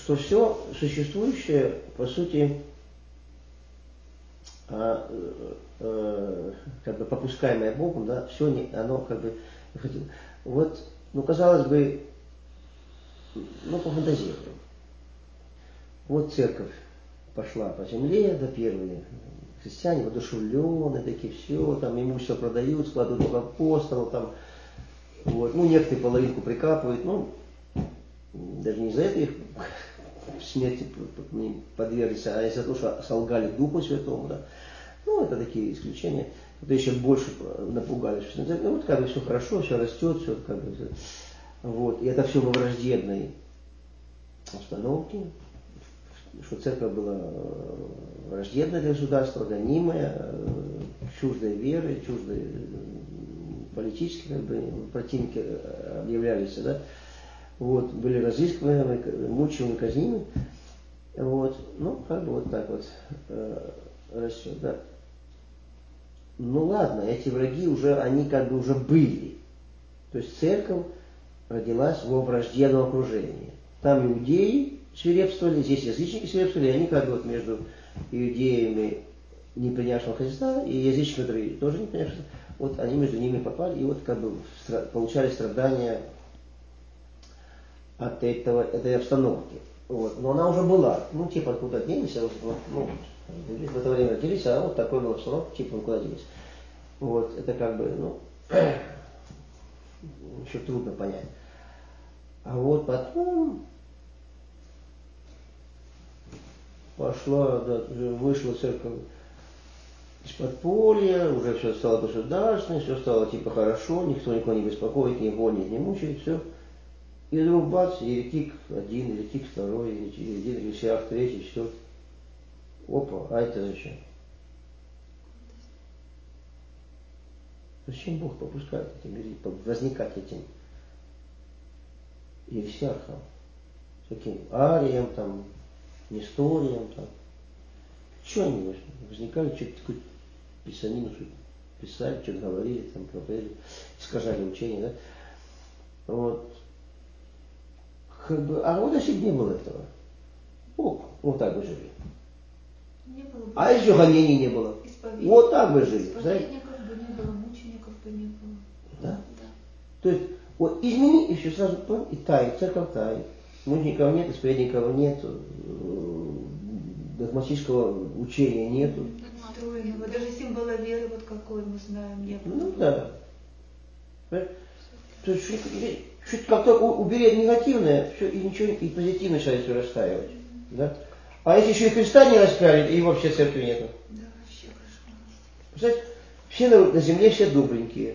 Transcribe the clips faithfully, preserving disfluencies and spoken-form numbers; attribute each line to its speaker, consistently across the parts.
Speaker 1: что все существующее, по сути, а, а, как бы попускаемое Богом, да, все не, оно как бы выходило. Вот, ну, казалось бы, ну, пофантазируем. Вот церковь пошла по земле, да, первые христиане, воодушевленные, такие, все, там имущество продают, складывают в апостолов, там, вот, ну, некоторые половинку прикапывают, ну, даже не за это их смерти подверглись, а из-за того, что солгали Духу Святому, да. Ну, это такие исключения. Это еще больше напугались. Ну, вот как бы все хорошо, все растет, все как бы. Вот. И это все во враждебной обстановке, что церковь была враждебная для государства, гонимая, чуждой веры, чуждой политически, как бы, противники объявлялись, да. Вот, были разыскиваемы, мучимы, казнимы. Вот, ну, как бы вот так вот э, растет, да. Ну ладно, эти враги уже, они как бы уже были. То есть церковь родилась во враждебном окружении. Там иудеи свирепствовали, здесь язычники свирепствовали, и они как бы вот между иудеями, не принявшими Христа, и язычниками, которые тоже не принявшие, вот они между ними попали, и вот как бы получали страдания от этого, этой обстановки. Вот. Но она уже была. Ну, типа, откуда делись, а вот, ну, в это время родились, а вот такой был обстановка, типа, куда делись. Вот, это как бы, ну, еще трудно понять. А вот потом пошла, да, вышла церковь из подполья, уже все стало государственное, все стало типа хорошо, никто никого не беспокоит, не гонит, не мучает, все. И вдруг бац, еретик один, еретик второй, еретик один, еретик третий, четвертый. Опа, а это зачем? Зачем Бог попускает этим, возникать этим ересиархам, таким ариям, там, несториям, там. Что они возникали, что-то такое писанину, что-то писали, что-то говорили, там, проповедовали, искажали учения, да? Вот. Как бы, а вот если бы не было этого, Бог, вот так бы жили.
Speaker 2: Не было бы.
Speaker 1: А еще гонений не было. Вот так бы жили.
Speaker 2: Исповедников бы не было, мучеников бы не было.
Speaker 1: Да?
Speaker 2: Да.
Speaker 1: То есть, вот измени, и все сразу и тает, церковь тает. Мучеников нет, исповедников нет, догматического учения нету.
Speaker 2: Строенного, даже символа веры, вот какой мы знаем, не было.
Speaker 1: Ну да. То есть, чуть как-то убери негативное, все, и ничего, и позитивное начинает все расстаивать. Да? А если еще и Христа не распяли, и вообще церкви нету.
Speaker 2: Да, вообще кошмар.
Speaker 1: Представляете, все на, на земле все добренькие.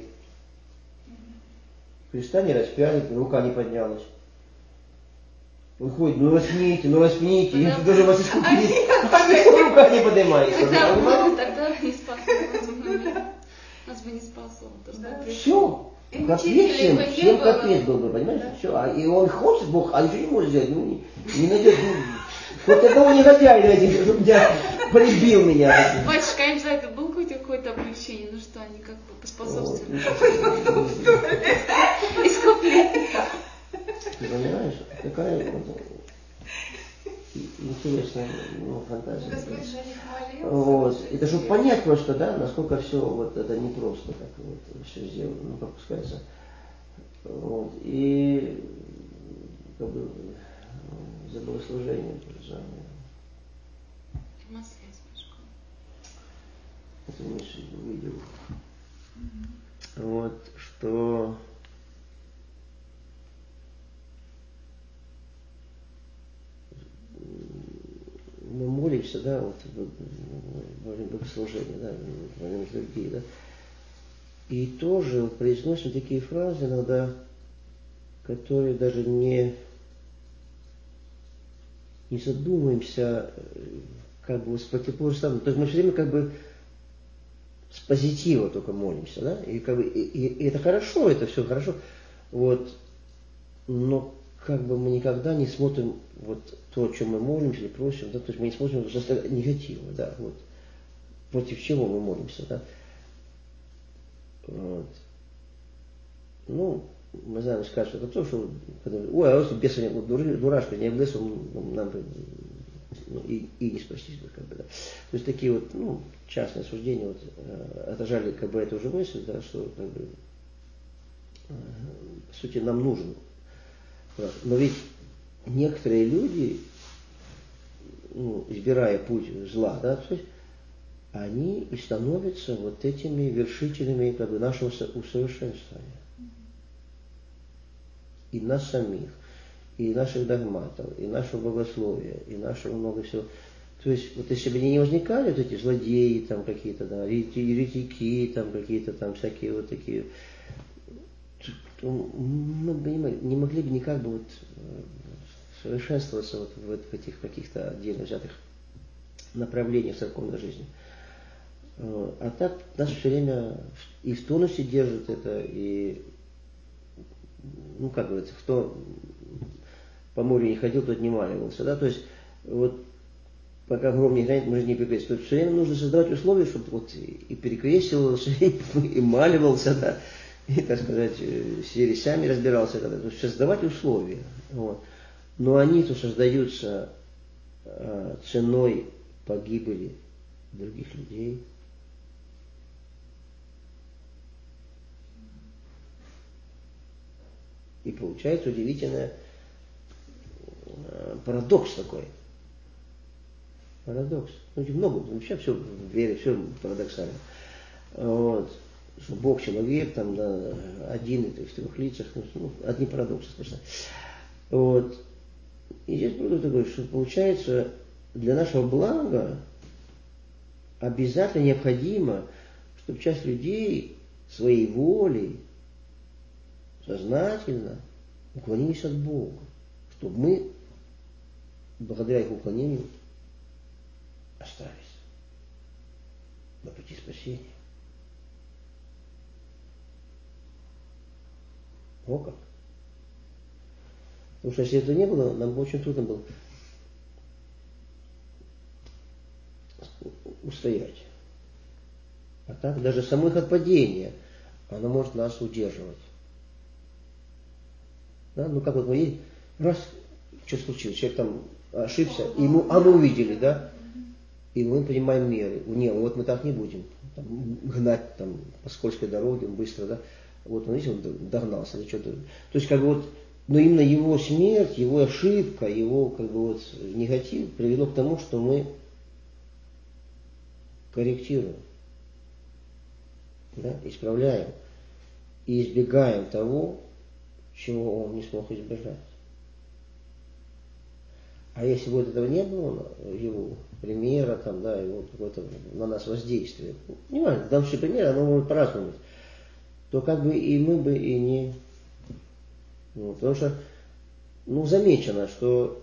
Speaker 1: Христа не распяли, рука не поднялась. Выходит, ну распните, ну распните, и даже вас искупили, а рука не поднимается.
Speaker 3: Тогда, тогда не спасло. Нас бы не спасло.
Speaker 1: Все. Капец всем, всем капец был бы, понимаешь? Да. Все. А, и он хочет, Бог, а ничего не может сделать. Ну, не, не найдет. Ну, хоть одного негодяя найти, чтобы меня полюбил меня.
Speaker 3: Батюшка, я не знаю, это было какое-то какое-то облегчение, ну что, они как бы поспособствовали. Искупление.
Speaker 1: Ты понимаешь, какая вот интересная, ну, фантазия.
Speaker 2: Господь же не хвалил.
Speaker 1: Вот. Это чтобы понять просто, да, насколько все вот это не просто так вот все сделано, ну, пропускается. Вот. И как бы за богослужение за это Миша увидел. Mm-hmm. Вот, что мы молимся, да, вот во время богослужения, да, во время литургии, да, и тоже вот произносим такие фразы иногда, которые даже не, не задумываемся, как бы с противоположным. То есть мы все время как бы с позитива только молимся, да, и как бы и, и, и это хорошо, это все хорошо, вот, но как бы мы никогда не смотрим вот то, о чем мы молимся или просим, да, то есть мы не смотрим со стороны негатива, да, вот, против чего мы молимся, да. Вот. Ну, мы знаем, скажут, что отцов, что ой, а вот беса, дурашка, не облез, он нам бы ну, и, и не спастись бы, как бы, да. То есть такие вот, ну, частные суждения вот, э, отражали как бы эту же мысль, да, что как бы, э, по сути нам нужен. Но ведь некоторые люди, ну, избирая путь зла, да, то есть они и становятся вот этими вершителями как бы, нашего усовершенствования. И нас самих, и наших догматов, и нашего богословия, и нашего много всего. То есть, вот если бы не возникали вот эти злодеи, там какие-то, да, еретики, там какие-то там всякие вот такие, то мы бы не могли, не могли бы никак бы вот совершенствоваться вот в, в этих каких-то отдельно взятых направлениях церковной жизни. А так нас все время и в тонусе держит это, и, ну, как говорится, кто по морю не ходил, тот не маливался, да, то есть, вот, пока гром не грянет, мы же не перекрестим. То есть, все время нужно создавать условия, чтобы вот и перекрестивался, и маливался, да, и, так сказать, с ересями разбирался, когда, то есть, создавать условия, вот. Но они-то создаются а, ценой погибели других людей. И получается удивительный э, парадокс такой. Парадокс. Ну, много, вообще все в вере, все парадоксально. Вот. Что Бог человек, там, да, один и в трех лицах, ну, одни парадоксы сплошные. Вот. И здесь будет такое, что получается для нашего блага обязательно необходимо, чтобы часть людей своей волей сознательно уклонились от Бога, чтобы мы, благодаря их уклонению, остались на пути спасения. О как! Потому что если этого не было, нам бы очень трудно было устоять. А так даже само их отпадение, оно может нас удерживать. Да? Ну как вот мы едем, раз, что случилось, человек там ошибся, и мы, а мы увидели, да, и мы понимаем меры. Не, вот мы так не будем там, гнать там, по скользкой дороге быстро, да. Вот он, видите, он догнался или что-то. То есть как бы вот, но именно его смерть, его ошибка, его как бы вот негатив привело к тому, что мы корректируем, да, исправляем и избегаем того, чего он не смог избежать. А если бы вот этого не было, его примера, там, да, его какого-то на нас воздействия, не важно, там все примеры, оно может по-разному быть, то как бы и мы бы и не... Ну, потому что, ну, замечено, что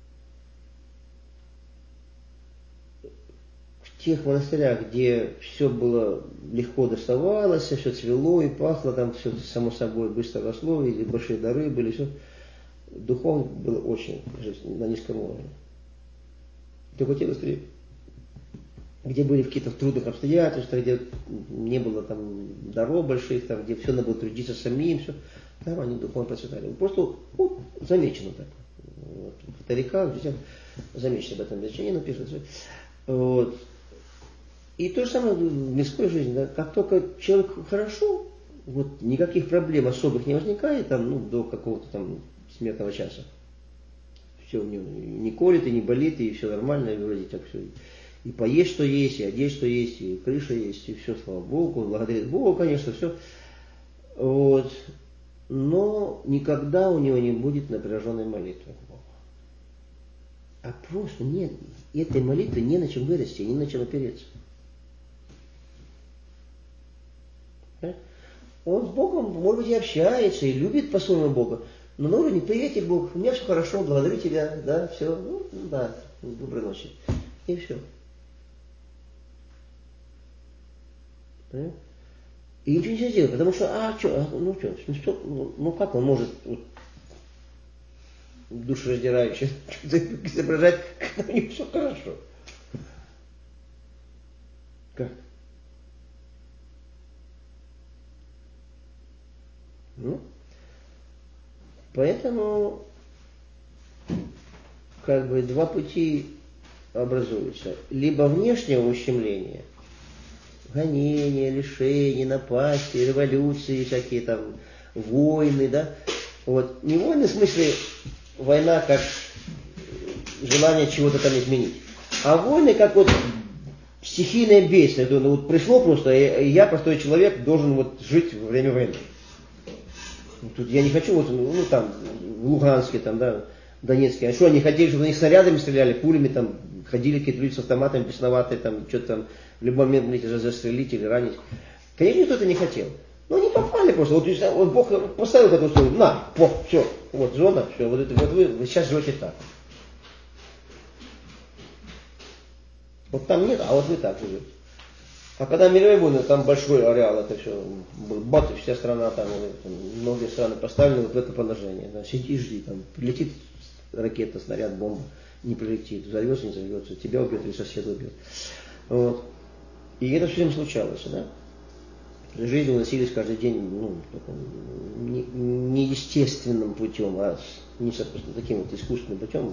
Speaker 1: в тех монастырях, где все было легко доставалось, все цвело и пахло, там все само собой быстро росло, или большие дары были, все, духовно было очень на низком уровне. Только те монастыри, где были в каких-то трудных обстоятельствах, где не было там даров больших, там, где все надо было трудиться самим, все, там они духовно процветали. Просто вот, замечено так. Вот, в тариках, друзья, замечено об этом изречении написано. Вот. И то же самое в мирской жизни. Да? Как только человек хорошо, вот никаких проблем особых не возникает, там, ну, до какого-то там смертного часа. Все у него не колет и не болит, и все нормально, и вроде так все. И поесть, что есть, и одеть, что есть, и крыша есть, и все, слава Богу, он благодарит Бога, конечно, все. Вот. Но никогда у него не будет напряженной молитвы к Богу. А просто нет, этой молитвы не на чем вырасти, не на чем опереться. Он с Богом, может быть, и общается, и любит по-своему Бога, но на уровне приятель Бог, у меня все хорошо, благодарю тебя, да, все, ну, да, доброй ночи. И все. И ничего нельзя сделать, потому что, а, что, ну что, ну, что, ну, ну как он может вот, душераздирающе изображать, когда у него все хорошо? Как? Ну, Поэтому как бы два пути образуются. Либо внешнего ущемления, гонения, лишения, напасти, революции, всякие там войны, да. Вот. Не войны в смысле война как желание чего-то там изменить, а войны как вот стихийное бедствие. Ну, вот пришло просто, и я, простой человек, должен вот жить во время войны. Тут я не хочу, вот, ну там, в Луганске, там, да, в Донецке. А что, они хотели, чтобы на них снарядами стреляли, пулями там, ходили какие-то люди с автоматами бесноватые, там, что-то там, в любой момент можете застрелить или ранить. Конечно, никто это не хотел. Но они попали просто. Вот, вот Бог поставил такую условие, на, по, все, вот зона, все, вот, это, вот вы, вы сейчас живете так. Вот там нет, а вот вы так живете. А когда мировые войны, там большой ареал, это все, бац, вся страна, там, там многие страны поставлены вот в это положение. Да, сиди и жди, там, прилетит ракета, снаряд, бомба, не прилетит, взорвется, не взорвется, тебя убьет или соседа убьет. Вот. И это все время случалось, да. Жизнь уносились каждый день, ну, не, не естественным путем, а не таким вот искусственным путем.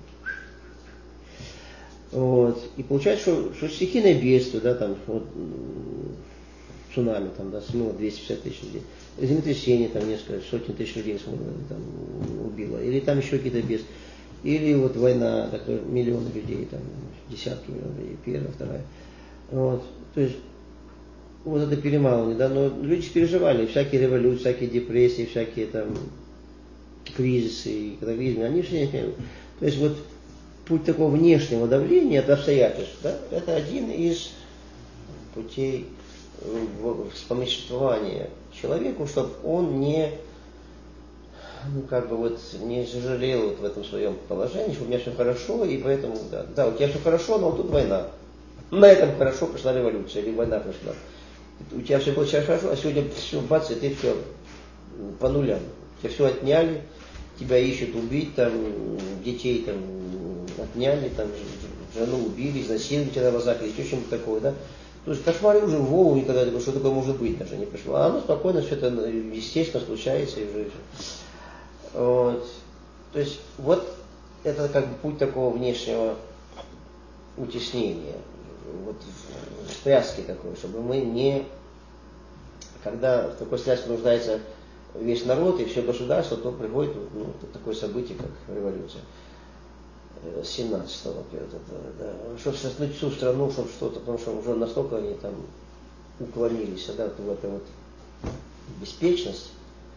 Speaker 1: Вот. И получается, что, что стихийное бедствие, да, там, вот, цунами, там, да, смыло двести пятьдесят тысяч людей, землетрясение, там, несколько сотен тысяч людей смыло, там, убило, или там еще какие-то бедствия, или вот война, такой, миллионы людей, там, десятки миллионов людей, первая, вторая. Вот. То есть, вот это перемалывание, да, но люди переживали, всякие революции, всякие депрессии, всякие там кризисы и катаклизмы, они все, то есть вот путь такого внешнего давления от обстоятельств, да, это один из путей вспомоществования человеку, чтобы он не, ну, как бы вот, не сожалел вот в этом своем положении, что у меня все хорошо, и поэтому, да, да, у тебя все хорошо, но тут война. На этом хорошо пришла революция, или война пришла. У тебя все было сейчас хорошо, а сегодня все, бац, и ты все по нулям. Тебя все отняли, тебя ищут убить, там, детей там отняли, там, жену убили, изнасиловали тебя на глазах, или еще что-нибудь такое, да. То есть кошмар уже в голову никогда, что такое может быть, даже не пришло. А оно спокойно, все это естественно случается и уже. Вот. То есть вот это как бы путь такого внешнего утеснения, вот в связке такой, чтобы мы не, когда в такой связке нуждается весь народ и все государство, то приходит ну, такое событие, как революция семнадцатого, да, чтобы соснуть всю страну, чтобы что-то, потому что уже настолько они там уклонились, да, в эту вот беспечность,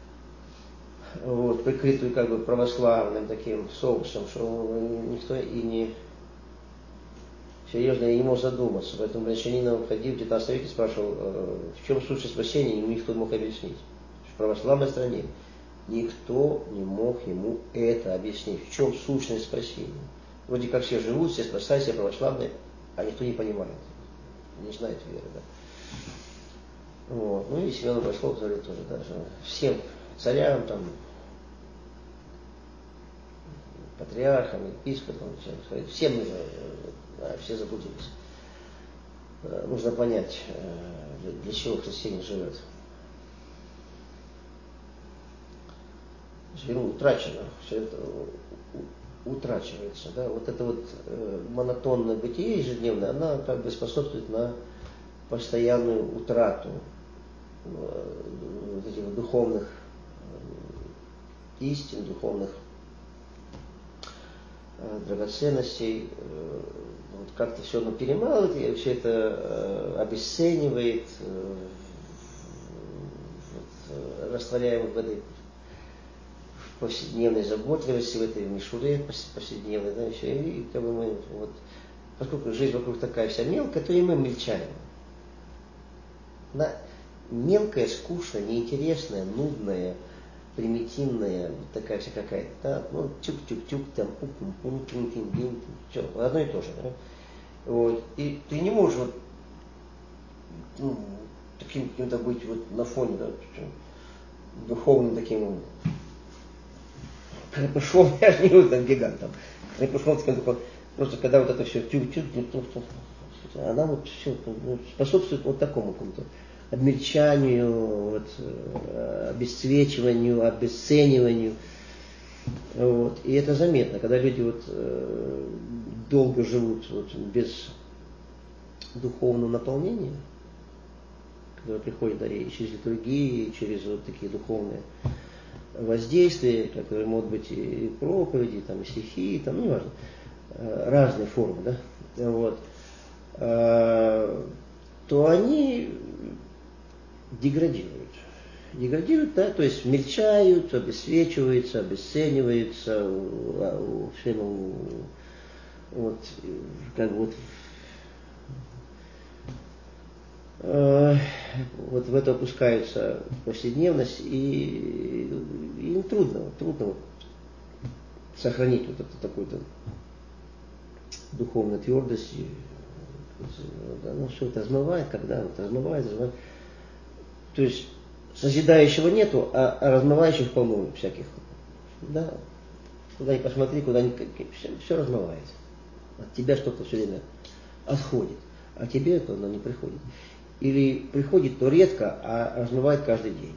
Speaker 1: вот, прикрытую как бы православным таким соусом, что никто и не серьезно я не мог задуматься. Поэтому Брянчанин ходил в девятнадцатом веке, спрашивал, в чем сущность спасения, и никто не мог объяснить. В православной стране никто не мог ему это объяснить. В чем сущность спасения? Вроде как все живут, все спасаются, все православные, а никто не понимает, не знает веры. Да? Вот. Ну и Семен Башков говорит тоже, даже всем царям, там, патриархам, епископам, всем, всем нужно, да, все заблудились. Нужно понять, для чего христианин живет. Веру утрачено, все это утрачивается. Да? Вот это вот э, монотонное бытие ежедневное, она как бы способствует на постоянную утрату э, вот этих вот духовных э, истин, духовных э, драгоценностей. Э, вот как-то все оно перемалывает, и все это э, обесценивает, э, вот, растворяя вот в этой повседневной заботливости, в этой мишуре повседневной, да, еще, и как бы мы, вот, поскольку жизнь вокруг такая вся мелкая, то и мы мельчаем. Она мелкая, скучная, неинтересная, нудная, примитивная, такая вся какая-то, да, ну, тюк-тюк-тюк, там, пум-пум-пум, все, одно и то же, да. Вот, и ты не можешь вот, ну, таким каким-то быть вот на фоне, да, духовным таким, Крепышом, я же не говорю там гигантом, Крепышом, просто когда вот это все тюк-тюк, она вот все способствует вот такому какому-то обмельчанию, вот, обесцвечиванию, обесцениванию. Вот. И это заметно, когда люди вот, э, долго живут вот, без духовного наполнения, которое приходит, да, и через литургии, и через вот такие духовные воздействия, которые могут быть и проповеди, там, и стихи, там, ну, неважно, э, разные формы, да, вот, э, то они деградируют. Деградируют, да, то есть мельчают, обесцвечиваются, обесцениваются, все, ну, вот, как бы вот, э, вот в это опускается повседневность, и, и им трудно, трудно вот сохранить вот эту такую-то духовную твердость. Оно все это размывает, когда вот размывает, размывает. То есть созидающего нету, а, а размывающих полно всяких. Да. Куда ни посмотри, куда ни... Все, все размывается. От тебя что-то все время отходит. А тебе это оно не приходит. Или приходит, то редко, а размывает каждый день.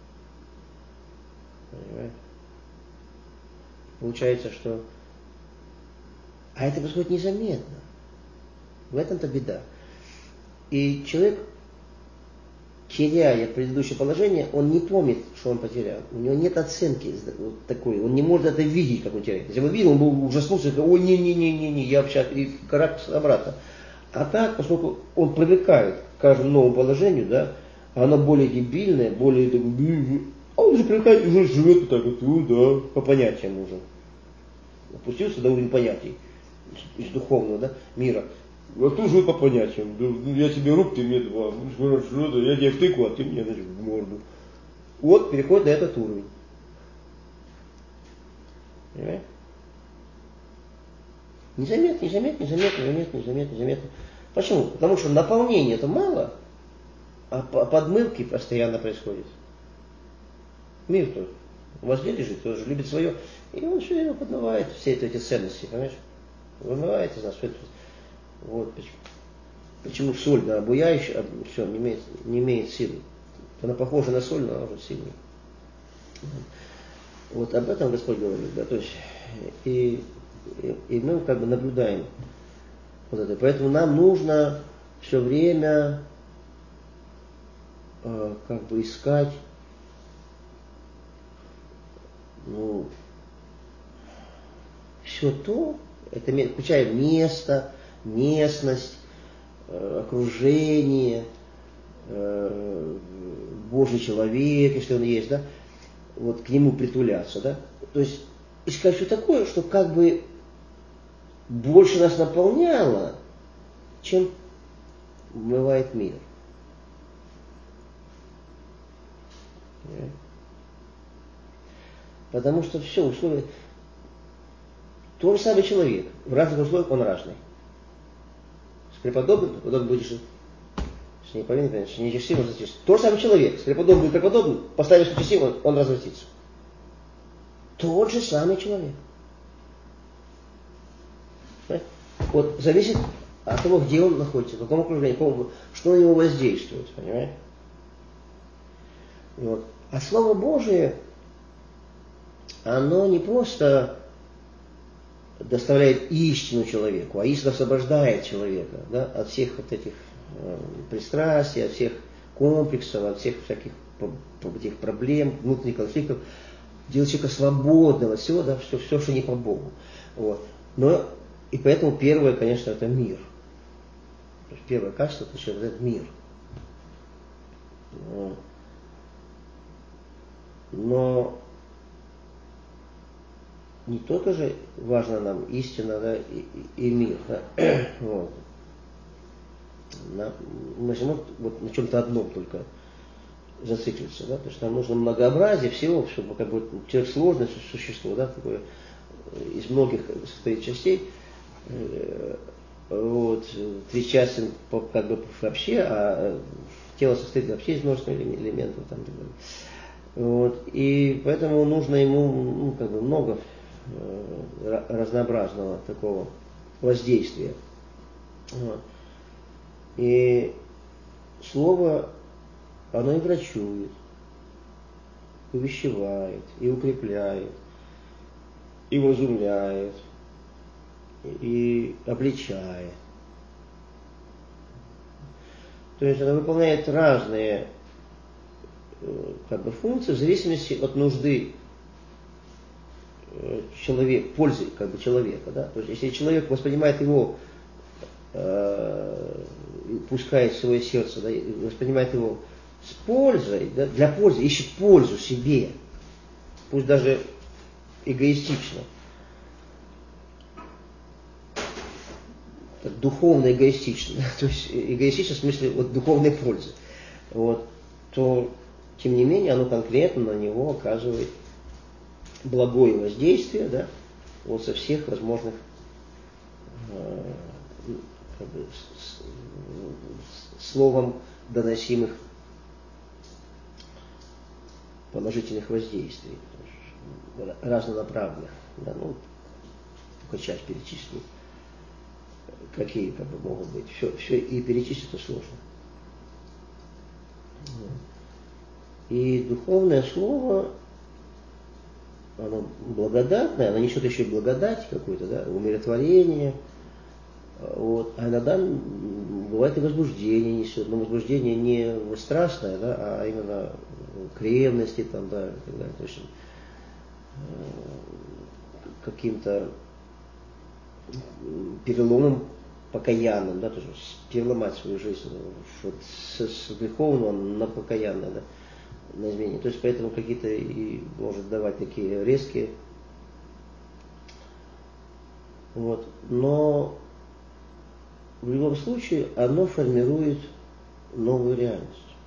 Speaker 1: Понимаете? Получается, что... А это происходит незаметно. В этом-то беда. И человек, теряя предыдущее положение, он не помнит, что он потерял. У него нет оценки вот такой. Он не может это видеть, как он теряет. Если бы он видел, он бы ужаснулся, и сказал: ой, не-не-не-не, я вообще и карабкался обратно. А так, поскольку он привыкает к каждому новому положению, да, оно более дебильное, более... А он уже привыкает, уже живет вот так вот, ну да, по понятиям уже. Опустился до уровня понятий из духовного, да, мира. А кто живет по понятиям? Я тебе рук, ты мне два. Я тебе втыку, а ты мне, значит, в морду. Вот, переходит на этот уровень. Понимаете? Незаметно, незаметно, незаметно, незаметно, незаметно, незаметно. Почему? Потому что наполнения это мало, а подмывки постоянно происходят. Мир-то возле лежит, тоже любит свое. И он все время подмывает все эти ценности, понимаешь? Вымывает из нас все это. Вот почему. Почему соль, да, обуяющая, все, не имеет, не имеет силы. Она похожа на соль, но она уже сильная. Вот об этом Господь говорит, да, то есть, и, и, и мы как бы наблюдаем вот это. Поэтому нам нужно все время э, как бы искать, ну, все то, это включая место, местность, э, окружение, э, Божий человек, если он есть, да, вот к нему притуляться, да, то есть искать все такое, что как бы больше нас наполняло, чем бывает мир. Потому что все условия, тот же самый человек, в разных условиях он разный. С преподобным, преподобным будешь с неповинным, с нечестивым разойтись. Тот же самый человек, с преподобным будет преподобным, поставишь с нечестивым, он развратится. Тот же самый человек. Вот зависит от того, где он находится, в каком окружении, каком, что на него воздействует, понимаете? Вот. А Слово Божие, оно не просто доставляет истину человеку, а истина освобождает человека, да, от всех вот этих э, пристрастий, от всех комплексов, от всех всяких этих проблем, внутренних конфликтов, делает человека свободного, всего, да, все, все, что не по Богу. Вот. Но и поэтому первое, конечно, это мир. То есть первое качество это человек, это мир. Но не только же важно нам истина, да, и, и, и мир. Да? Вот. На, мы же можем вот на чем-то одном только зациклиться, да? То есть нам нужно многообразие всего, чтобы как бы человек сложное существо, да, такое из многих состоит частей. Вот, три части как бы вообще, а тело состоит вообще из множества элементов. Там, вот, и поэтому нужно ему, ну, как бы много э, разнообразного такого воздействия. Вот. И слово, оно и врачует, и увещевает, и укрепляет, и вразумляет, и обличает. То есть она выполняет разные как бы, функции в зависимости от нужды человека, пользы как бы, человека. Да? То есть если человек воспринимает его, э, пускает в свое сердце, да, воспринимает его с пользой, да, для пользы, ищет пользу себе, пусть даже эгоистично, так, духовно эгоистично, да, то есть эгоистично в смысле вот, духовной пользы, вот, то тем не менее оно конкретно на него оказывает благое воздействие, да, вот со всех возможных э, как бы, с, с, словом доносимых положительных воздействий, разнонаправленных, да, ну, только часть перечислю, какие как бы, могут быть. Все, все и перечислить-то сложно. И духовное слово, оно благодатное, оно несет еще и благодать какую-то, да, умиротворение. Вот. А иногда бывает и возбуждение несет, но возбуждение не страстное, да, а именно к ревности, там, да, и так далее. То есть, каким-то переломом покаянным, да, то есть переломать свою жизнь вот, с, с греховного на покаянное, да, на изменение. То есть поэтому какие-то и может давать такие резкие. Вот. Но в любом случае оно формирует новую реальность.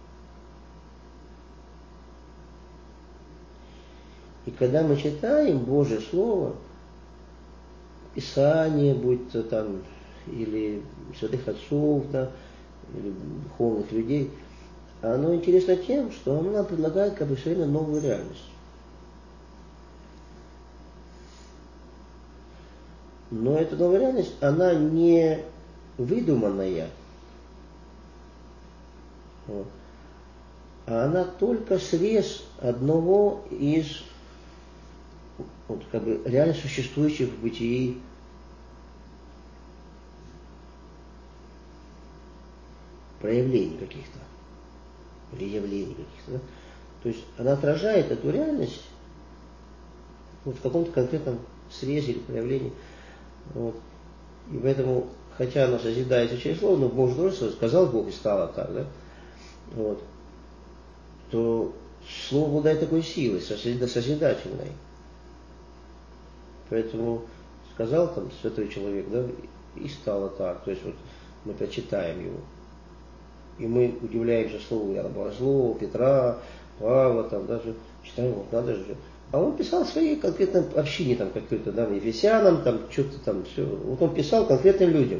Speaker 1: И когда мы читаем Божье Слово, Писание, будь то там или святых отцов, да, или духовных людей, оно интересно тем, что оно нам предлагает как бы все время новую реальность. Но эта новая реальность, она не выдуманная, а она только срез одного из вот, как бы, реально существующих в бытии проявлений каких-то, или явлений каких-то. Да? То есть она отражает эту реальность вот, в каком-то конкретном срезе или проявлении. Вот. И поэтому, хотя оно созидается через слово, но Бог же сказал Бог и стало так, да? Вот. То слово обладает такой силой, созидательной. Поэтому сказал там святой человек, да, и стало так. То есть вот мы прочитаем его. И мы удивляемся слову Богослова, Петра, Павла, там даже читаем, вот надо же. А он писал своей конкретной общине, там какой-то, да, ефесянам, там что-то там все. Вот он писал конкретным людям.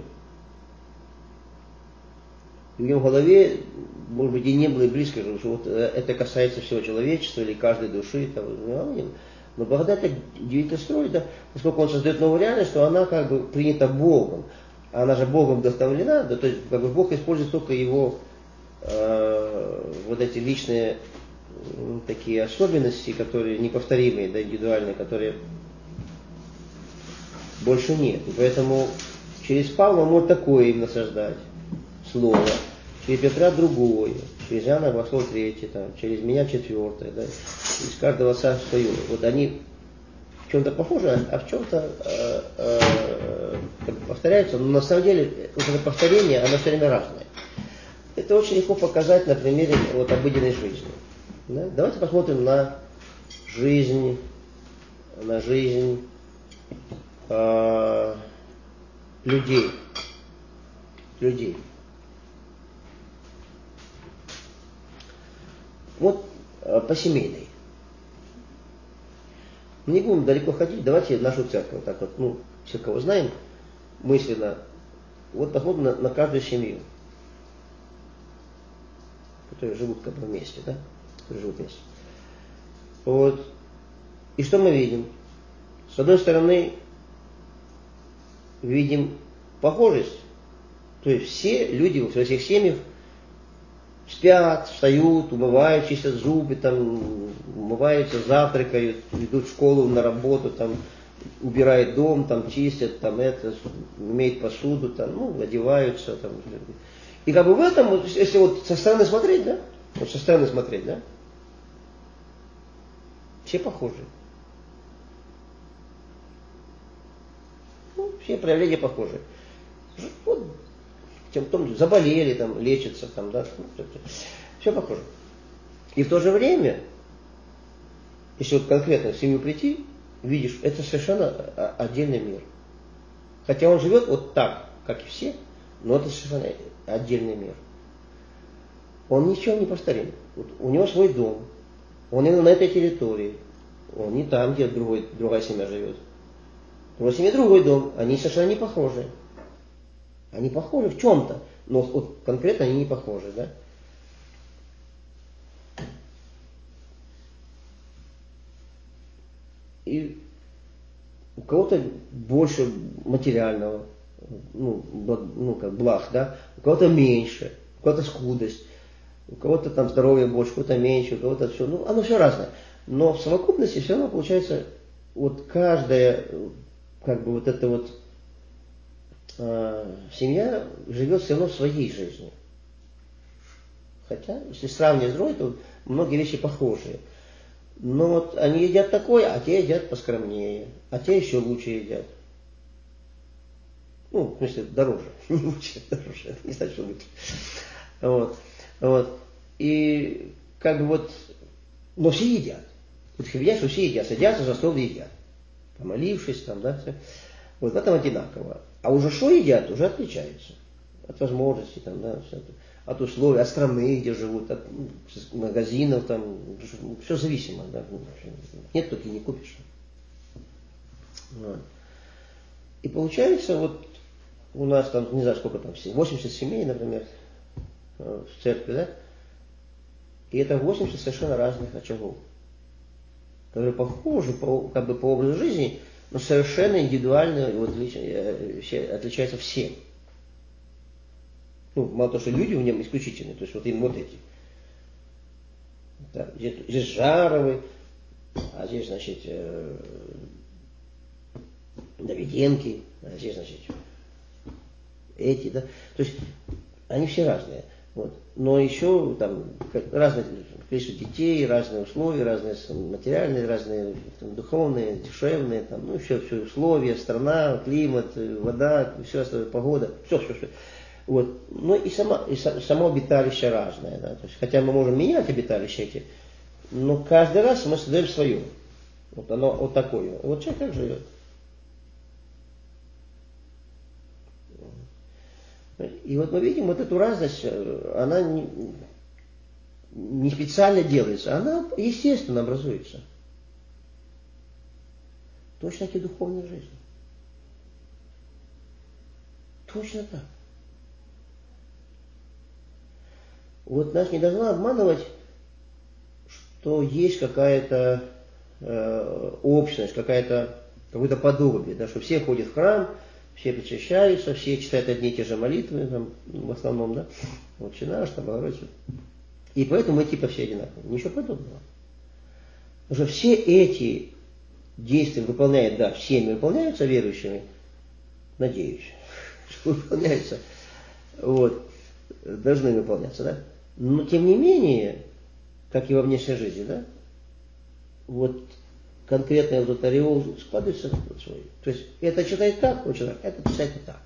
Speaker 1: И в его голове, может быть, и не было и близко, что вот это касается всего человечества или каждой души. Там, но благодать так удивительно строит, да, поскольку он создает новую реальность, что она как бы принята Богом. А она же Богом вдохновлена, да, то есть как бы Бог использует только его э, вот эти личные э, такие особенности, которые неповторимые, да, индивидуальные, которые больше нет. И поэтому через Павла он может такое им насаждать слово, через Петра другое, через Иоанна Богослова третье, там, через меня четвертое, да, из каждого отца свое. Вот они в чем-то похожи, а в чем-то э, э, повторяются, но на самом деле вот это повторение, оно все время разное. Это очень легко показать на примере вот, обыденной жизни. Да? Давайте посмотрим на жизнь, на жизнь э, людей. Людей. Вот э, по семейной. Не будем далеко ходить, давайте нашу церковь, вот так вот, ну, все, кого знаем, мысленно, вот посмотрим на, на каждую семью, которые живут как бы вместе, да, которые живут вместе. Вот. И что мы видим? С одной стороны, видим похожесть, то есть все люди во всех семьях спят, встают, умывают, чистят зубы, там, умываются, завтракают, идут в школу, на работу, там, убирает дом, там чистят, там это, умеет посуду, там, ну, одеваются, там. И как бы в этом, если вот со стороны смотреть, да, вот со стороны смотреть, да, все похожи. Ну, все проявления похожи. Вот, тем, том, заболели, там, лечатся, там, да, все похоже. И в то же время, если вот конкретно в семью прийти, видишь, это совершенно отдельный мир. Хотя он живет вот так, как и все, но это совершенно отдельный мир. Он ни в чем не повторим. Вот у него свой дом, он именно на этой территории, он не там, где другой, другая семья живет. У другой семьи другой дом, они совершенно не похожи. Они похожи в чем-то, но вот конкретно они не похожи, да? И у кого-то больше материального, ну, благ, ну как благ, да, у кого-то меньше, у кого-то скудость, у кого-то там здоровье больше, у кого-то меньше, у кого-то все, ну, оно все разное. Но в совокупности все равно получается, вот каждая, как бы вот эта вот э, семья живет все равно своей жизнью. Хотя, если сравнивать с другой, то многие вещи похожие. Но вот они едят такое, а те едят поскромнее, а те еще лучше едят. Ну, в смысле, дороже. Не лучше, дороже. Это не значит, что лучше. Вот. Вот. И как бы вот, но все едят. Вот ты видишь, что все едят, садятся за стол и едят. Помолившись там, да, все. Вот в этом одинаково. А уже что едят, уже отличается. От возможностей, там, да, все это. От условий, от страны, где живут, от магазинов, там, все зависимо, да. Нет, только и не купишь. Вот. И получается, вот у нас там, не знаю, сколько там, восемьдесят семей, например, в церкви, да, и это восемьдесят совершенно разных очагов, которые похожи по, как бы по образу жизни, но совершенно индивидуально вот, отличаются все. Ну, мало того, что люди в нем исключительные, то есть вот именно вот эти. Да, здесь, здесь Жаровы, а здесь, значит, э, Давиденки, а здесь, значит, эти, да. То есть они все разные. Вот. Но еще там разные количество детей, разные условия, разные материальные, разные там, духовные, душевные, там, ну, все, все условия, страна, климат, вода, все остальное, погода, все, все, все. Вот. Ну и, сама, и само обиталище разное. Да? То есть, хотя мы можем менять обиталище эти, но каждый раз мы создаем свое. Вот оно вот такое. Вот человек как живет. И вот мы видим вот эту разность, она не, не специально делается, она естественно образуется. Точно как и духовная жизнь. Точно так. Вот нас не должна обманывать, что есть какая-то э, общность, какая-то, какое-то подобие, да, что все ходят в храм, все причащаются, все читают одни и те же молитвы, там, в основном, да, Отче наш, там, Богородица. И поэтому мы типа все одинаковые. Ничего подобного. Потому что все эти действия выполняют, да, всеми выполняются верующими, надеюсь, что выполняются, вот, должны выполняться, да. Но тем не менее, как и во внешней жизни, да, вот конкретный вот этот ореол складывается вот свой. То есть это читает так, вот человек, это читает так.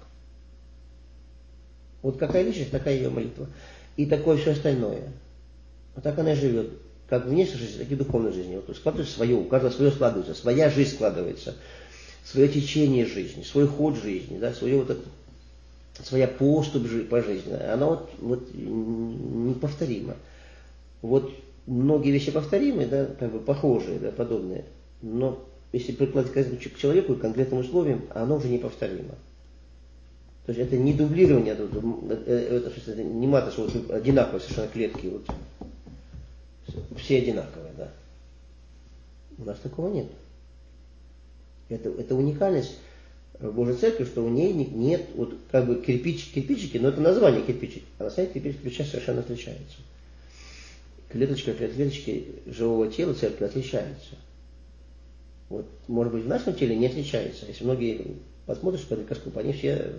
Speaker 1: Вот какая личность, такая ее молитва. И такое все остальное. Вот так она и живет. Как в внешней жизни, так и в духовной жизни. Вот складывается свое, у каждого свое складывается, своя жизнь складывается, свое течение жизни, свой ход жизни, да, свое вот это, своя поступь по жизни. Она вот, вот неповторима. Вот многие вещи повторимые, да, как бы похожие, да, подобные. Но если прикладывать к человеку и конкретным условиям, оно уже неповторимо. То есть это не дублирование, это, это, это не мата, что вот одинаковые совершенно клетки, вот, все одинаковые, да. У нас такого нет. Это, это уникальность Божьей Церкви, что у ней нет, вот как бы кирпич, кирпичики, но это название кирпичик, а на самом деле кирпич кирпича совершенно отличается. Клеточка от клеточки живого тела Церкви отличается. Вот, может быть, в нашем теле не отличается. Если многие посмотришь под микроскоп, они все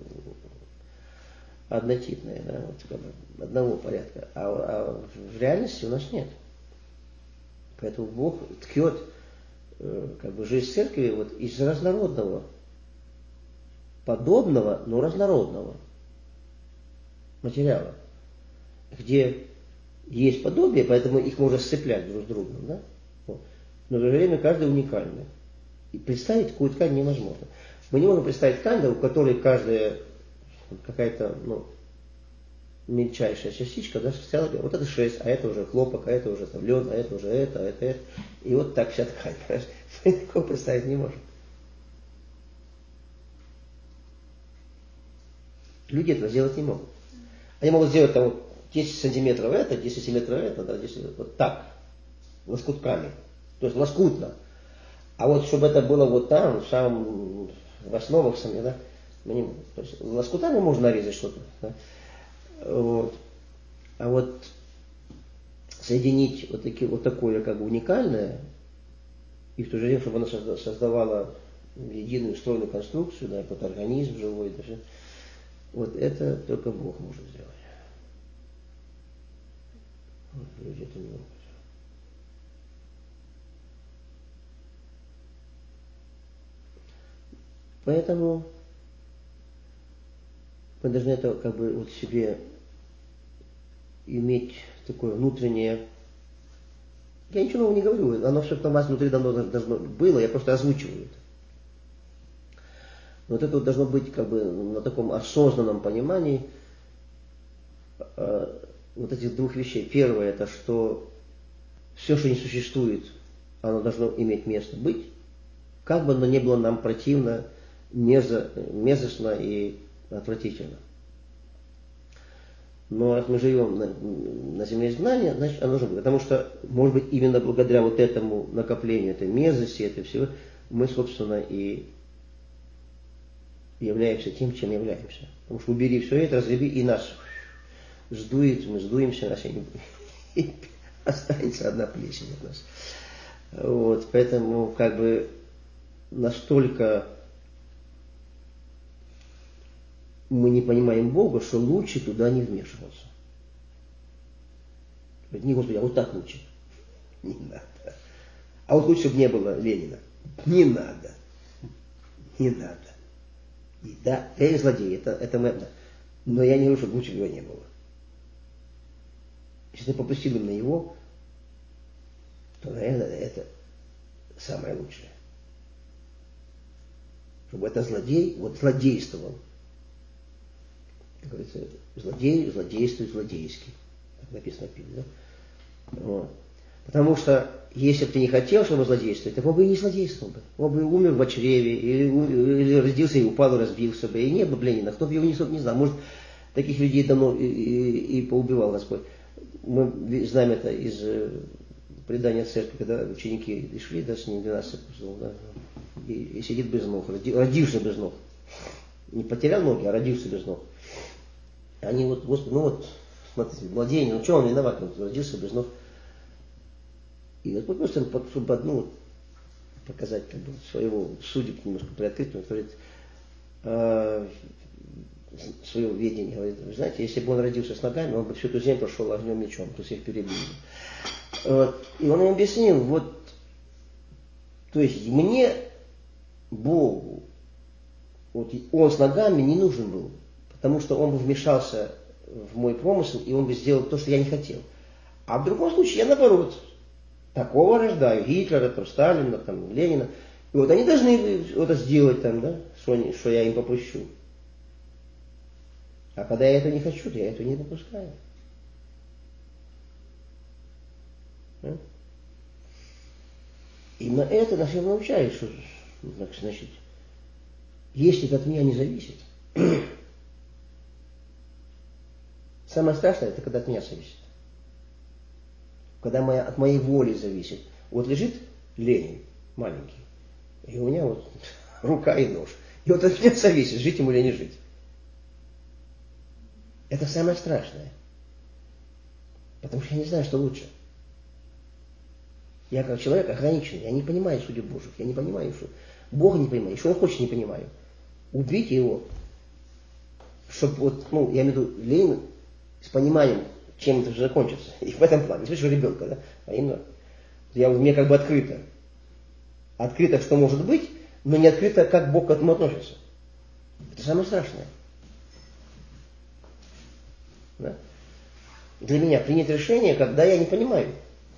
Speaker 1: однотипные, да, вот, как бы, одного порядка. А, а в реальности у нас нет. Поэтому Бог ткет э, как бы, жизнь церкви вот, из разнородного, подобного, но разнородного материала, где есть подобие, поэтому их можно сцеплять друг с другом, да? Вот. Но в то же время каждый уникальный. И представить такую ткань невозможно. Мы не можем представить ткань, да, у которой каждая какая-то, ну, мельчайшая частичка, да, состояла, вот это шерсть, а это уже хлопок, а это уже там лед, а это уже это, а это это. И вот так вся ткань. Мы такого представить не можем. Люди этого сделать не могут. Они могут сделать там вот десять сантиметров это, десять сантиметров это, да, десять, вот так, лоскутками. То есть лоскутно. А вот чтобы это было вот там, в самом, в основах сами, да, мы не можем. То есть лоскутами можно нарезать что-то. Да? Вот. А вот соединить вот, такие, вот такое как бы уникальное, и в то же время, чтобы оно создавало единую стройную конструкцию, да, какой-то организм живой, да, все, вот это только Бог может сделать. Вот, люди это не могут. Поэтому мы должны это как бы вот себе иметь такое внутреннее. Я ничего нового не говорю, оно все у вас внутри давно должно было, я просто озвучиваю это. Но вот это вот должно быть как бы на таком осознанном понимании э, вот этих двух вещей. Первое, это что все, что не существует, оно должно иметь место быть, как бы оно ни было нам противно, мерзо, мерзостно и отвратительно. Но раз мы живем на, на земле знания, значит оно должно быть. Потому что, может быть, именно благодаря вот этому накоплению этой мерзости, этой всего, мы, собственно, и являемся тем, чем являемся. Потому что убери все это, разреби, и нас сдует, мы сдуемся, нас и, и останется одна плесень от нас. Вот, поэтому как бы настолько мы не понимаем Бога, что лучше туда не вмешиваться. Не, Господи, а вот так лучше. Не надо. А вот лучше, чтобы не было Ленина. Не надо. Не надо. И да, я злодей, это, это мы, да. Но я не говорю, чтобы лучше его не было. Если ты попустил на его, то, наверное, это самое лучшее. Чтобы это злодей, вот злодействовал. Как говорится, злодей злодействует злодейски. Так написано в Библии, да? Вот. Потому что, если бы ты не хотел, чтобы злодействовать, то он бы и не злодействовал бы. Он бы умер в чреве, или, или родился и упал, и разбился бы. И не было бы Ленина. Кто бы его не, не знал. Может, таких людей давно и, и, и поубивал Господь. Мы знаем это из предания церкви, когда ученики шли, да, с ним двенадцать апостолов, да, и, и сидит без ног, роди, родился без ног. Не потерял ноги, а родился без ног. Они вот, Господи, ну вот, смотрите, младенец, ну что он виноват, он родился без ног. И Господь просто, чтобы одну показать как бы, своего судеб немножко приоткрыть, он говорит, э, свое видение, говорит, вы знаете, если бы он родился с ногами, он бы всю эту землю прошел огнем мечом, то всех перебил. Вот. И он им объяснил, вот, то есть мне, Богу, вот, он с ногами не нужен был, потому что он бы вмешался в мой промысел, и он бы сделал то, что я не хотел. А в другом случае я наоборот, такого рождаю, Гитлера, там, Сталина, там, Ленина. И вот они должны это сделать, там, да, что, они, что я им попущу. А когда я это не хочу, то я это не попускаю. Да? Именно это нас и научает, что, значит, если это от меня не зависит, самое страшное, это когда от меня зависит. Когда моя, от моей воли зависит. Вот лежит Ленин маленький, и у меня вот рука и нож. И вот от меня зависит, жить ему или не жить. Это самое страшное. Потому что я не знаю, что лучше. Я как человек ограниченный, я не понимаю судеб Божьих, я не понимаю, что Бог не понимает, что Он хочет, не понимаю. Убейте его. Чтобы вот, ну, я имею в виду, Ленин с пониманием, чем это же закончится. И в этом плане. Не слышишь, ребенка, да? А именно, я, мне как бы открыто. Открыто, что может быть, но не открыто, как Бог к этому относится. Это самое страшное. Да? Для меня принять решение, когда я не понимаю.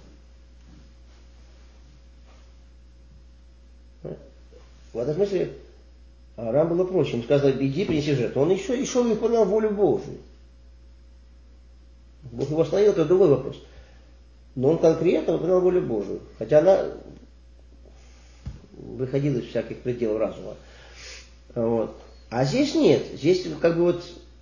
Speaker 1: Да? В этом смысле Авраам было проще. Ему сказано, иди, принеси жертву. Он еще, еще выполнял волю Божию. Бог его остановил, это другой вопрос. Но он конкретно выполнял волю Божию. Хотя она выходила из всяких пределов разума. Вот. А здесь нет. Здесь как бы вот,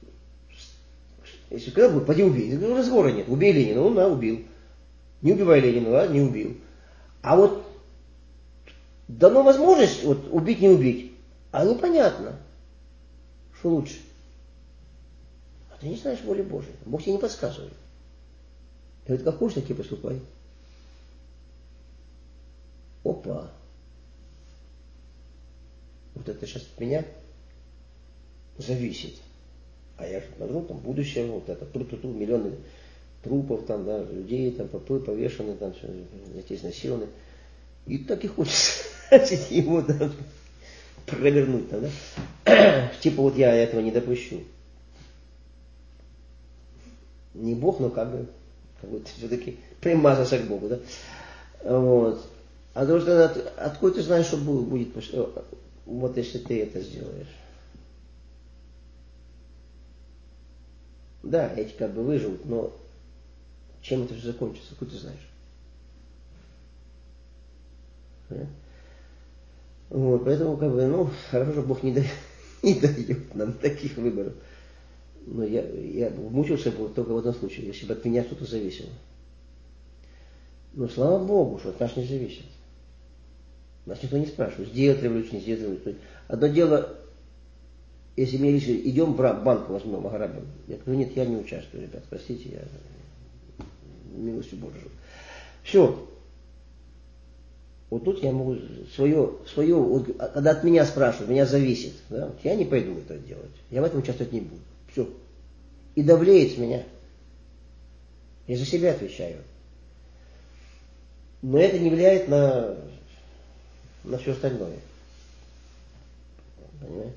Speaker 1: если сказал бы, поди убей, разговора нет. Убей Ленина, он, да, убил. Не убивай Ленина, да, не убил. А вот дано возможность вот, убить, не убить. А непонятно, что лучше. А ты не знаешь воли Божией. Бог тебе не подсказывает. И говорит, как хочешь, так и поступай. Опа. Вот это сейчас от меня зависит. А я же смотрю, там будущее, вот это, тру-ту-ту, миллионы трупов, там, да, людей, там, попы повешены, там, детей изнасилованы. И так и хочется его, да, провернуть, там, да. Типа вот я этого не допущу. Не Бог, но как бы, как бы все-таки примазался к Богу, да. Вот. А потому что от, откуда ты знаешь, что будет, вот если ты это сделаешь? Да, эти как бы выживут, но чем это же закончится, откуда ты знаешь? Да? Вот, поэтому как бы, ну, хорошо, что Бог не дает, не дает нам таких выборов. Но я, я мучился бы только в одном случае, если бы от меня что-то зависело. Но слава Богу, что от нас не зависит. Нас никто не спрашивает, сделать революцию, не сделать революцию. Одно дело, если мне лишь идем в банк возьмем, ограбим. Я говорю, нет, я не участвую, ребят, простите, я милостью Божию. Все. Вот тут я могу свое, свое вот, когда от меня спрашивают, меня зависит, да, вот я не пойду это делать. Я в этом участвовать не буду. Все. И давлеет с меня. Я за себя отвечаю. Но это не влияет на, на все остальное. Понимаете?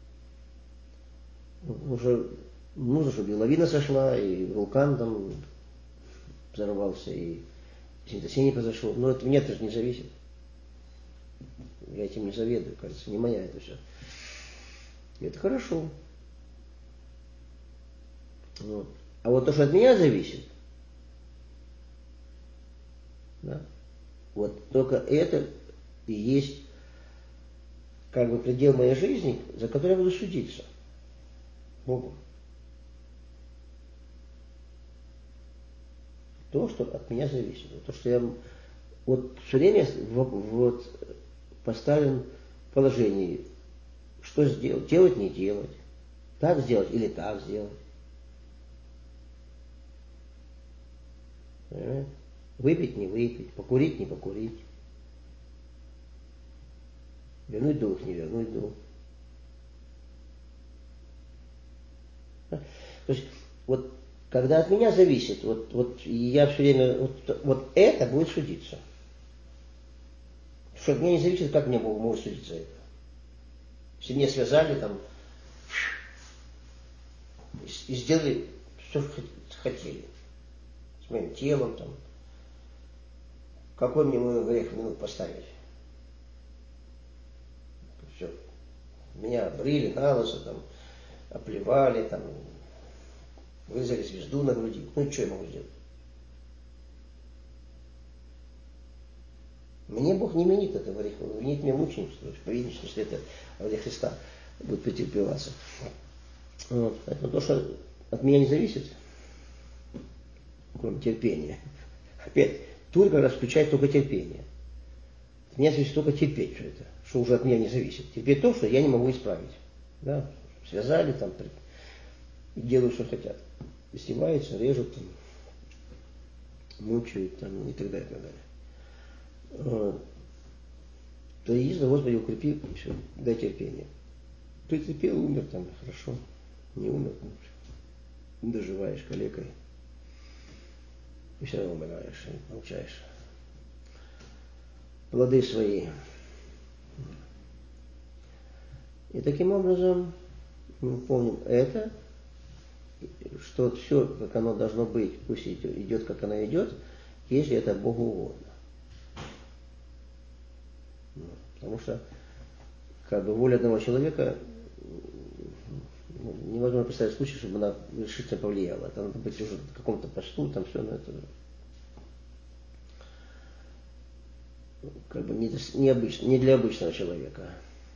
Speaker 1: Уже нужно, чтобы и лавина сошла, и вулкан там взорвался, и землетрясение произошло. Но от меня это же не зависит. Я этим не заведую, кажется, не моя это все. И это хорошо. Вот. А вот то, что от меня зависит, да, вот только это и есть как бы предел моей жизни, за который я буду судиться Богу. То, что от меня зависит. То, что я вот все время вот поставлен в положении, что сделать, делать, не делать, так сделать или так сделать. Понимаете? Выпить, не выпить, покурить, не покурить. Вернуть долг, не вернуть долг. То есть, вот, когда от меня зависит, вот, вот я все время, вот, вот это будет судиться. Что от меня не зависит, как мне Бог может судить за это? Если меня связали там и сделали все, что хотели. С моим телом там. Какой мне мой грех минут поставить? Все. Меня обрили на лысо, там, оплевали, там, вырезали звезду на груди. Ну и что я могу сделать? Мне Бог не менит этого греха, Он менит мне мученичество, повинность, если это ради Христа будет претерпеваться. Вот. Поэтому то, что от меня не зависит, кроме терпения, опять, тут как раз включает только терпение. От меня зависит только терпеть все это, что уже от меня не зависит. Терпеть то, что я не могу исправить. Да? Связали там, и делают, что хотят. Издеваются, режут, там, мучают там, и так далее, и так далее. Вот. То есть, Господи, укрепи, все, дай терпение. Прицепил, умер там, хорошо. Не умер, ну, доживаешь калекой. И все равно умираешь, и получаешь плоды свои. И таким образом мы помним это, что все, как оно должно быть, пусть идет, как оно идет, если это Богу угодно. Потому что как бы воля одного человека, ну, невозможно представить случай, чтобы она решительно повлияла. Это надо быть уже в каком-то посту, там все, но это как бы не, не, обычно, не для обычного человека.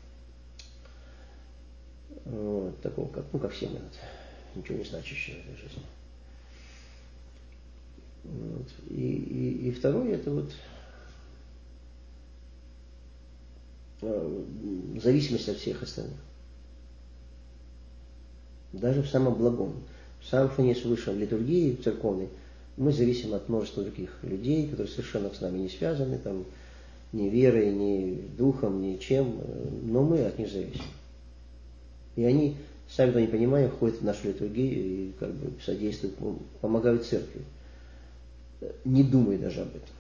Speaker 1: Вот, такого, как, ну, как все мы, ничего не значащего в этой жизни. Вот. И, и, и второе, это вот зависимость от всех остальных. Даже в самом благом. Сам, что не слышал в литургии церковной, мы зависим от множества других людей, которые совершенно с нами не связаны, там, ни верой, ни духом, ни чем, но мы от них зависим. И они, сами того не понимая, входят в нашу литургию и как бы содействуют, помогают церкви. Не думай даже об этом.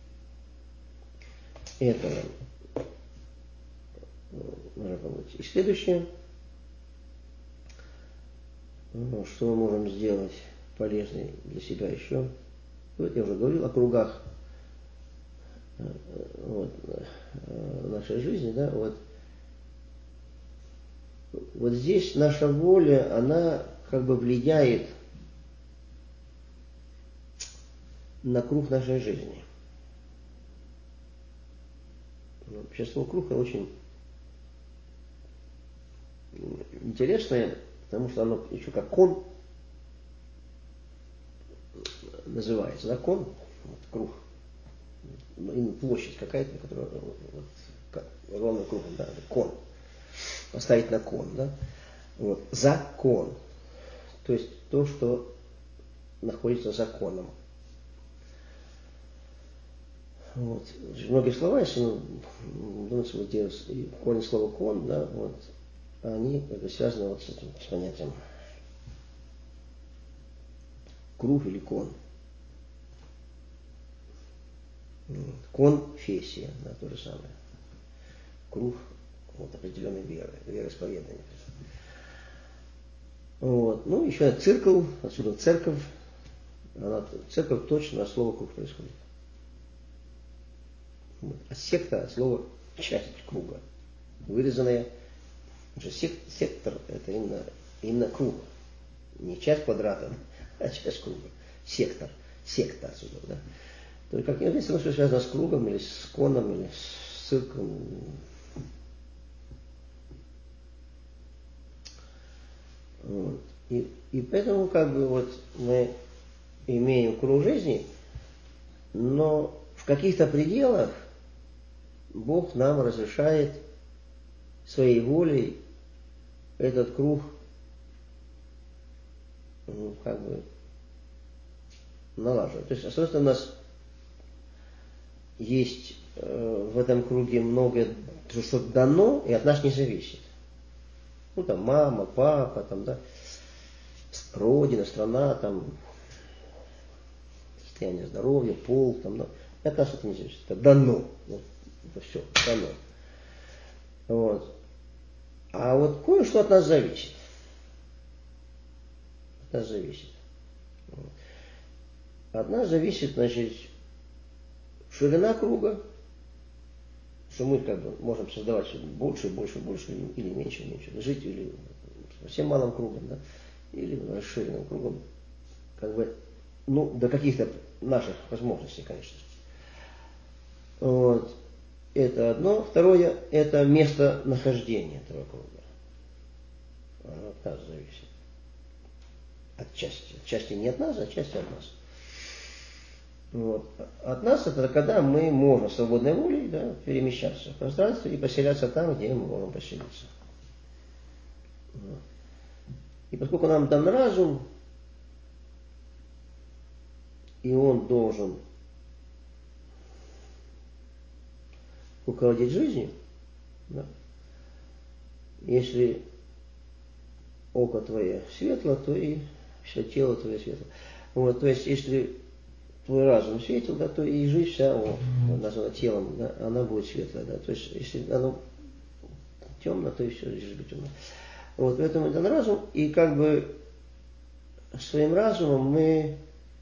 Speaker 1: Это нужно помочь. И следующее, что мы можем сделать полезной для себя еще. Вот я уже говорил о кругах вот, нашей жизни, да, вот. Вот здесь наша воля, она как бы влияет на круг нашей жизни. Сейчас слово круг очень интересное, потому что оно еще как кон называется, да, кон, вот, круг, площадь какая-то, которая вот, вот, ровным кругом, да, кон, поставить на кон, да, вот, закон, то есть то, что находится законом. Вот. Многие слова, если ну, думать, вот где корень слова кон, да, вот, они как бы связаны вот с этим с понятием круг или кон. Конфессия, да, то же самое. Круг вот, определенной веры, вероисповедания. Вот. Ну, еще циркл, отсюда церковь. Она, церковь точно от слова круг происходит. Вот. А секта от слова часть круга. Вырезанная. Сек, сектор это именно, именно круг. Не часть квадрата, а часть круга. Сектор. Секта отсюда, да. То есть, как если оно связано с кругом, или с коном, или с цирком. Вот. И, и поэтому как бы вот мы имеем круг жизни, но в каких-то пределах Бог нам разрешает своей волей этот круг ну, как бы налаживать. То есть, с одной стороны, у нас есть э, в этом круге многое, что дано и от нас не зависит. Ну, там, мама, папа, там, да, родина, страна, там, состояние здоровья, пол, там, да. И от нас это не зависит. Это дано. Вот, это все, дано. Вот. А вот кое-что от нас зависит. От нас зависит. Вот. От нас зависит, значит, ширина круга, что мы как бы можем создавать больше, больше, больше, или меньше, меньше. Жить или совсем малым кругом, да, или расширенным кругом. Как бы, ну, до каких-то наших возможностей, конечно. Вот. Это одно. Второе, это место нахождения этого круга. Оно от нас зависит. Отчасти. Отчасти не от нас, а отчасти от нас. Вот. От нас это когда мы можем свободной волей, да, перемещаться в пространстве и поселяться там, где мы можем поселиться. Вот. И поскольку нам дан разум, и он должен руководить жизнью, да, если око твое светло, то и все тело твое светло. Вот, то есть, если твой разум светил, да, то и жизнь вся, вот, названа телом, да, она будет светлая, да. То есть, если оно темно, то и все, жизнь будет темно. Вот, поэтому это разум, и как бы своим разумом мы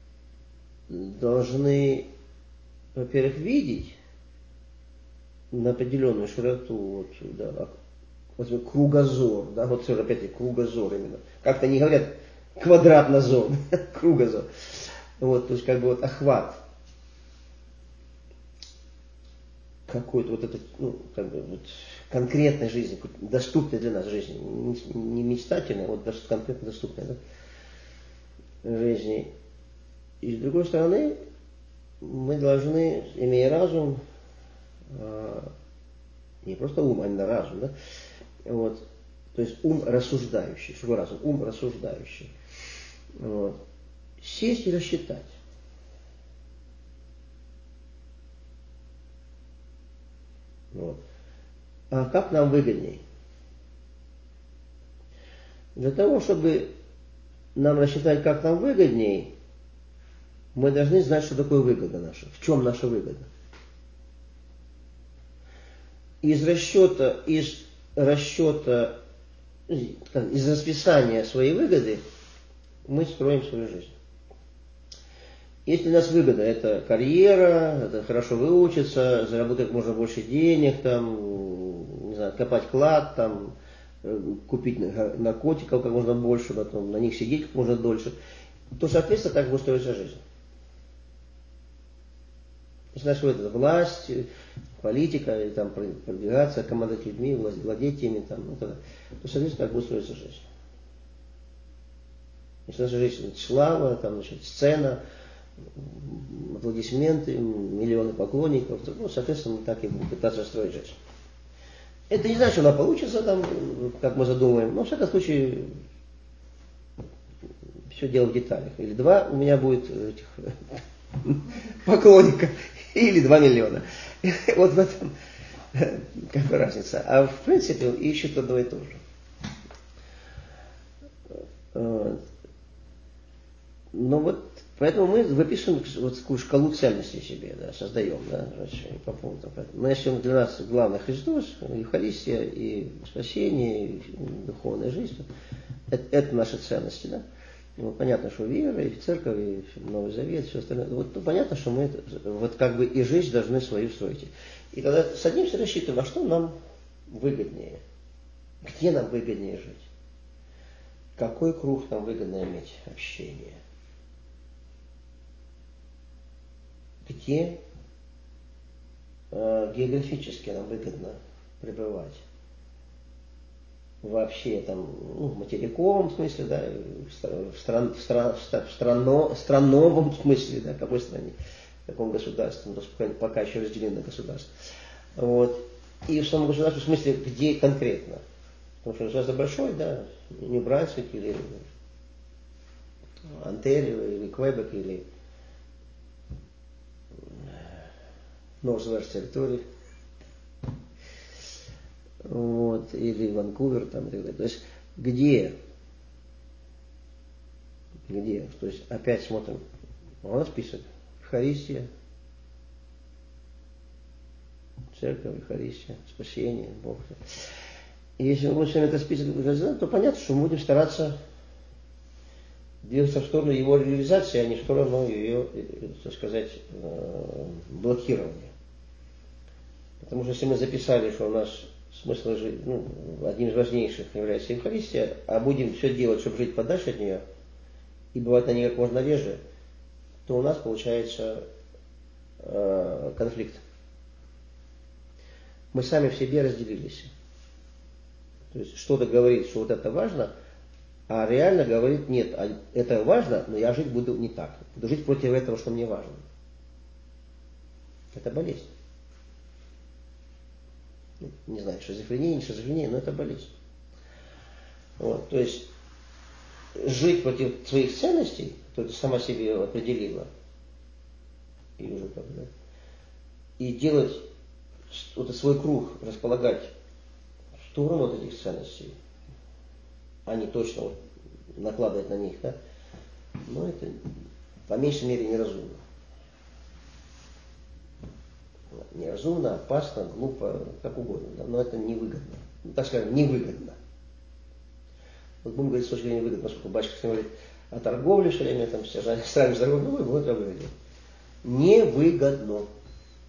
Speaker 1: должны, во-первых, видеть на определенную широту, вот, да, вот, кругозор, да, вот опять-таки кругозор именно. Как-то не говорят квадратнозор, кругозор. Вот, то есть как бы вот охват какой-то вот это, ну, как бы вот конкретной жизни, доступной для нас жизни, не мечтательной, а вот конкретно доступной, да, жизни. И с другой стороны, мы должны, имея разум, не просто ум, а именно разум, да, вот, то есть ум рассуждающий, что такое разум? Ум рассуждающий. Вот, сесть и рассчитать. Вот. А как нам выгодней? Для того, чтобы нам рассчитать, как нам выгодней, мы должны знать, что такое выгода наша, в чем наша выгода. Из расчета, из расчета, из расписания своей выгоды мы строим свою жизнь. Если у нас выгода, это карьера, это хорошо выучиться, заработать можно больше денег, там, не знаю, копать клад, там, купить наркотиков как можно больше, потом на них сидеть как можно дольше, то, соответственно, так будет строиться жизнь. Если наша выгода, власть, политика, и там продвигаться, командовать людьми, владеть теми, там, ну, то, то, соответственно, так будет строиться жизнь. Если наша жизнь слава, там, значит, сцена, аплодисменты, миллионы поклонников, то, ну, соответственно, мы так и будем пытаться строить жизнь. Это не значит, что она получится, там, как мы задумаем, но, в всяком случае, все дело в деталях. Или два у меня будет этих поклонника, или два миллиона. Вот в этом как бы разница. А в принципе ищут одно и то же. Но вот поэтому мы выписываем вот такую шкалу ценностей себе, да, создаем, да, по пунктам. Но если для нас главное Христос, Евхаристия и спасение, и духовная жизнь, это, это наши ценности, да. Ну, понятно, что вера, и церковь, и Новый Завет, все остальное. Вот ну, понятно, что мы вот как бы и жизнь должны свою строить. И тогда садимся, рассчитываем, а что нам выгоднее? Где нам выгоднее жить? Какой круг нам выгодно иметь общение? Где э, географически нам выгодно пребывать? Вообще там, ну, в материковом смысле, да, в, стран, в, стран, в страно, страновом смысле, да, в какой стране, в каком государстве, ну, пока, пока еще разделено государство. Вот. И в самом государстве, в смысле, где конкретно. Потому что государство большое, да, Нью-Брансвик или Онтарио, или Квебек, или Норth-Вест территория. Вот, или Ванкувер, там, и так далее. То есть, где? Где? То есть, опять смотрим. У нас список. Евхаристия, церковь, Евхаристия, спасение, Бог. И если мы будем с вами этот список разделять, то понятно, что мы будем стараться двигаться в сторону его реализации, а не в сторону ее, так сказать, блокирования. Потому что если мы записали, что у нас смысл жизни, ну, одним из важнейших является Евхаристия, а будем все делать, чтобы жить подальше от нее, и бывать на ней как можно реже, то у нас получается э, конфликт. Мы сами в себе разделились. То есть что-то говорит, что вот это важно, а реально говорит, нет, это важно, но я жить буду не так. Буду жить против этого, что мне важно. Это болезнь. Не знаю, шизофрения, не шизофрения, но это болезнь. Вот, то есть жить против своих ценностей, то ты сама себе определила, и уже как бы, и делать вот свой круг располагать в сторону вот этих ценностей, а не точно вот накладывать на них, да, но это по меньшей мере неразумно. Неразумно, опасно, глупо, как угодно, да, но это невыгодно. Ну, так скажем, невыгодно. Вот будем говорить с точки зрения выгодно, поскольку батюшка говорит о торговле все время, там все сравнивают с торговлей, ну, вот я говорю. Невыгодно.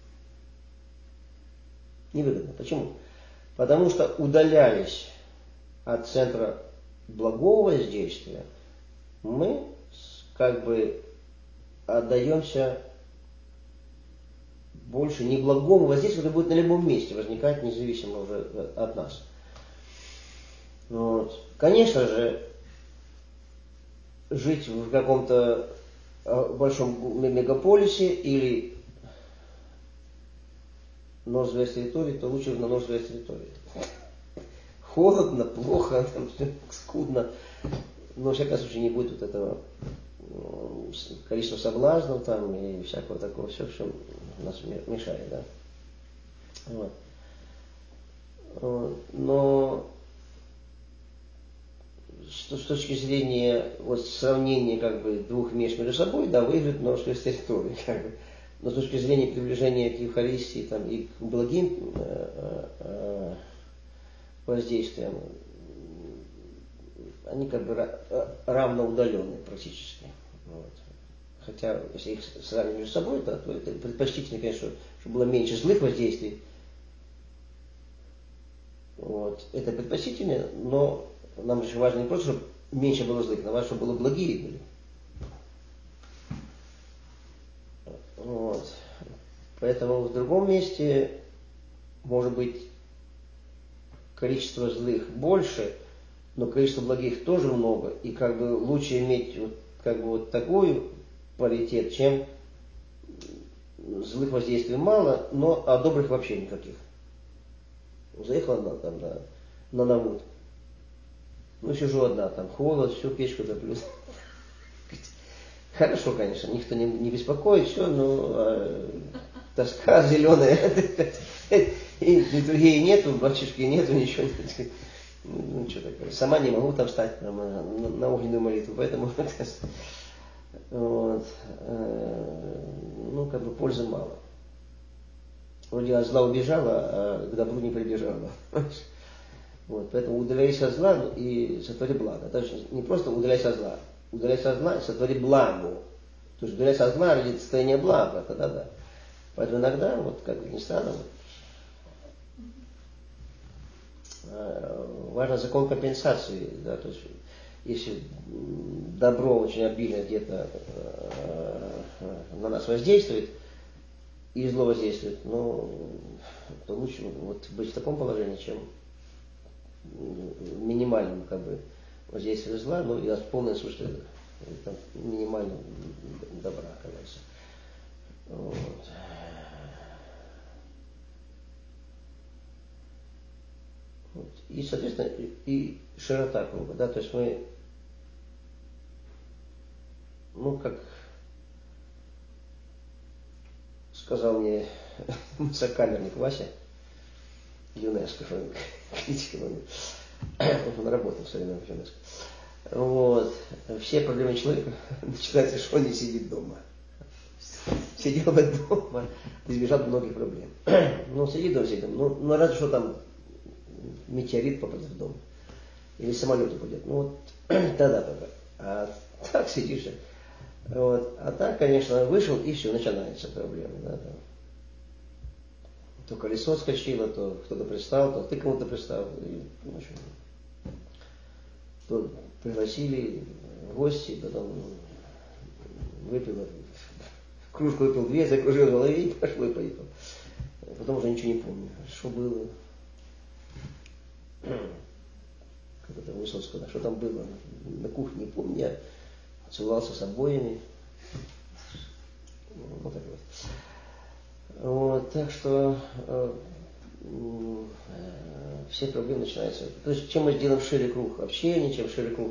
Speaker 1: Невыгодно. Почему? Потому что удаляясь от центра благого воздействия, мы как бы отдаемся больше неблагому воздействию, которое будет на любом месте возникать, независимо уже от нас. Вот. Конечно же, жить в каком-то большом мегаполисе или Норд-Вест территории, то лучше на Норд-Вест территории. Холодно, плохо, там все скудно, но во всяком случае не будет вот этого количества соблазнов там и всякого такого, все, что нас мешает, да. Вот. Но с точки зрения вот сравнения как бы двух мест между собой, да, выиграет Норд-Вест территории, как бы. Но с точки зрения приближения к Евхаристии там, и к благим э, э, воздействиям, они как бы равноудаленные практически. Вот. Хотя, если их сравнивать между собой, то, то это предпочтительно, конечно, чтобы было меньше злых воздействий. Вот. Это предпочтительно, но нам же важно не просто, чтобы меньше было злых, но важно, чтобы было благие были. Вот. Поэтому в другом месте может быть количество злых больше, но количество благих тоже много, и как бы лучше иметь вот, как бы вот такой паритет, чем злых воздействий мало, но а добрых вообще никаких. Заехала она там на, на Навуд. Ну, сижу одна, там холод, все, печку топлю. Хорошо, конечно, никто не, не беспокоит, все, но а, тоска зеленая, и литургии нету, батюшки нету, ничего нет. Ну, что такое, сама не могу там встать там, на, на огненную молитву, поэтому вот, ну, как бы пользы мало. Вроде от зла убежала, а к добру не прибежала. Вот, поэтому удаляйся от зла и сотвори благо. Это же не просто удаляйся от зла, удаляйся от зла и сотвори благо. То есть удаляйся от зла ради состояния блага, тогда да. Поэтому иногда, вот как ни странно, вот, важен закон компенсации, да, то есть если добро очень обильно где-то на нас воздействует, и зло воздействует, ну, то лучше вот быть в таком положении, чем минимальным как бы воздействие зла, ну и от полное отсутствие минимального добра, кажется. Вот. Вот. И, соответственно, и широта круга, да, то есть мы, ну, как сказал мне сокамерник Вася ЮНЕСКО, критика, он работал все время в ЮНЕСКО. Вот. Все проблемы человека начинаются, что он не сидит дома. Сидел бы дома, избежал многих проблем. Ну, сидит дома, сидит дома. Ну, ну, разве что там метеорит попадет в дом. Или самолет упадет. Ну, вот тогда только. А так сидишь. Вот. А так, конечно, вышел, и все, начинается проблема. Да, там. То колесо скочило, то кто-то пристал, то ты кому-то пристал. И, в общем, то пригласили в гости, потом выпил, кружку выпил две, закружил в голове и пошло и поехал. Потом уже ничего не помню, что было. Как это Высоцкого, что там было на кухне, не помню, я целовался с обоями. Вот так вот. Вот, так что э, э, все проблемы начинаются. То есть, чем мы сделаем шире круг общения, чем шире круг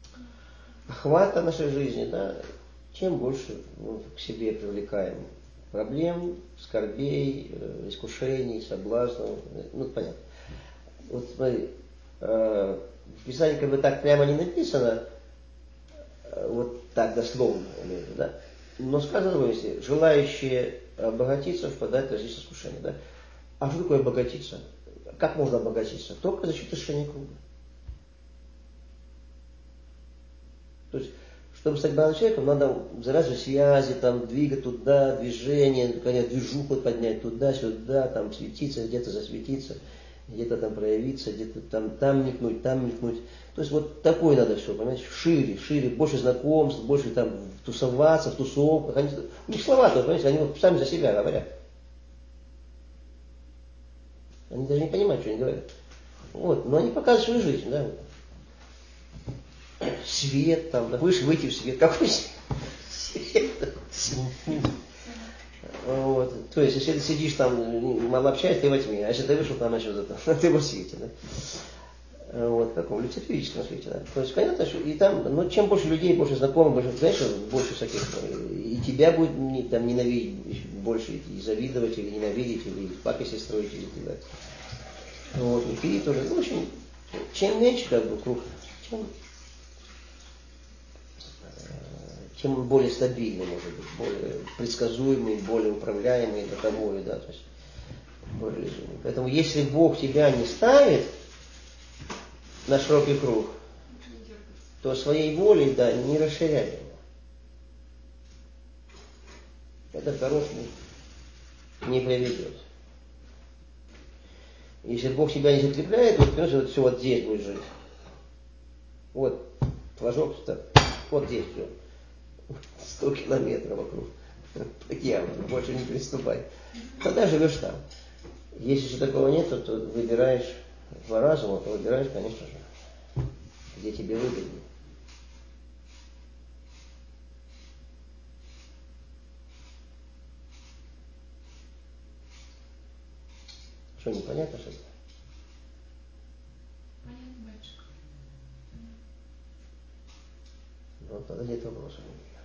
Speaker 1: охвата нашей жизни, да, тем больше мы к себе привлекаем проблем, скорбей, искушений, соблазнов. Ну, понятно. Вот смотри, в Писании как бы так прямо не написано, вот так дословно, да? Но сказано в Иисусе, желающие обогатиться впадают в различные искушения. Да? А что такое обогатиться? Как можно обогатиться? Только за счет решения круга. То есть, чтобы стать богатым человеком, надо завязывать связи, там, двигать туда, движение, конечно, движуху поднять туда-сюда, там, светиться, где-то засветиться, где-то там проявиться, где-то там, там мелькнуть, там мелькнуть. То есть вот такое надо все, понимаете, шире, шире, больше знакомств, больше там тусоваться, в тусовках. Они, у них слова-то, понимаете, они вот сами за себя говорят. Они даже не понимают, что они говорят. Вот, но они показывают свою жизнь, да. Свет там, да, будешь выйти в свет. Какой свет? Вот. То есть, если ты сидишь там, мало общаешься, ты во тьме, а если ты вышел там, значит, ты в свете, да. Вот, в таком люциферическом свете, да. То есть, понятно, что и там, ну, чем больше людей, больше знакомых, больше, знаешь, больше всяких, и тебя будет не, там ненавидеть больше, и завидовать, или ненавидеть, или пакости строить, или так далее. Вот, и ты тоже, ну, в общем, чем меньше, как бы, круг, чем, чем более стабильный, может быть, более предсказуемый, более управляемый, бытовой, да, то есть, более режимный. Поэтому, если Бог тебя не ставит на широкий круг, то своей волей, да, не расширяй его. Это короткий не приведет. Если Бог тебя не закрепляет, то понимаешь, вот все вот здесь будет жить. Вот, флажок, вот здесь все. Сто километров вокруг. Я больше не приступай. Тогда живешь там. Если же такого нет, то, то выбираешь по разуму, то выбираешь, конечно же, где тебе выгоднее. Что, непонятно что-то?
Speaker 3: Понятно, батюшка.
Speaker 1: Ну, тогда нет вопросов.